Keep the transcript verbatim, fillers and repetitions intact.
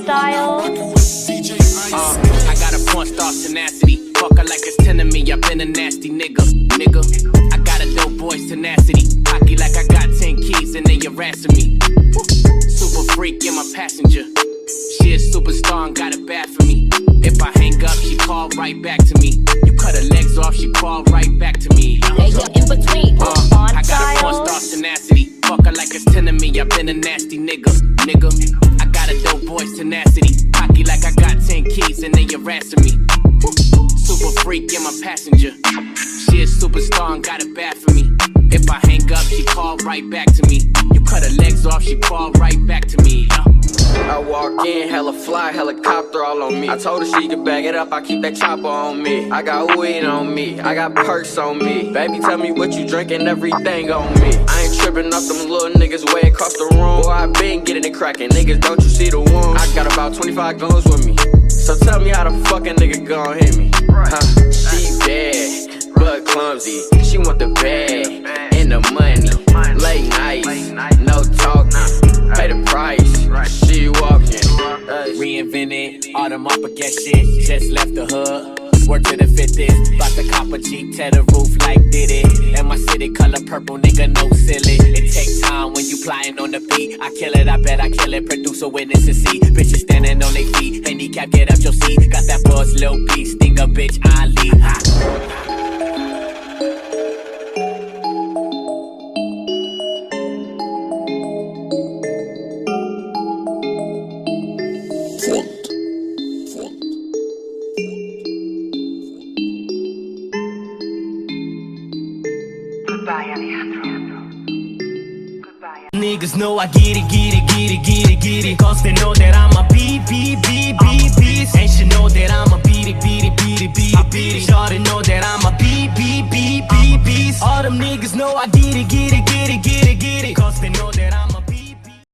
style. Uh, I got a porn star tenacity. Fuck her like it's ten of me. I been a nasty nigga, nigga. I got a dope boy's tenacity. Hockey like I got ten keys and they harassing me. Super freak in my passenger. She a superstar and got it bad for me. If I hang up, she call right back to me. You cut her legs off, she call right back to me. Hey, you're in between. Uh, On I got a porn style. star tenacity. Fuck her like it's ten of me. I been a nasty nigga, nigga. I got a dope boy's tenacity. Hockey like I got ten keys and they harassing me. Super freak in my passenger. She a superstar and got it bad for me. If I hang up, she call right back to me. You cut her legs off, she call right back to me. Uh. I walk in, hella fly, helicopter all on me. I told her she could bag it up, I keep that chopper on me. I got weed on me, I got perks on me. Baby, tell me what you drinking, everything on me. I ain't tripping off them little niggas way across the room. Boy, I been getting it cracking, niggas, don't you see the wound? I got about twenty-five guns with me. So tell me how the fucking nigga gon' hit me. Huh? She bad, but clumsy. She want the bag and the money. Late nights, no talking, pay the price. She walking. Reinvented all them up against shit. Just left the hood. Work to the fittest. Bout the copper Jeep, tear the roof like did it. And my city color purple, nigga, no silly. It takes time when you flying on the beat. I kill it, I bet I kill it. Producer, witness and see. Bitches standing on their feet. Handicap, get up your seat. Got that buzz, lil' beast. Sting a bitch, Ali. Ha. Niggas know I get it, get it, get it, get it, get it. Cause they know that I'm a beat, beat, beat, beat, beat. And she know that I'm a beat it, beat it, beat it, beat it, beat it. Shawty know that I'm a beat, beat, beat, beat, beat. All them niggas know I get it, get it, get it, get it, get it. Cause they know that I'm a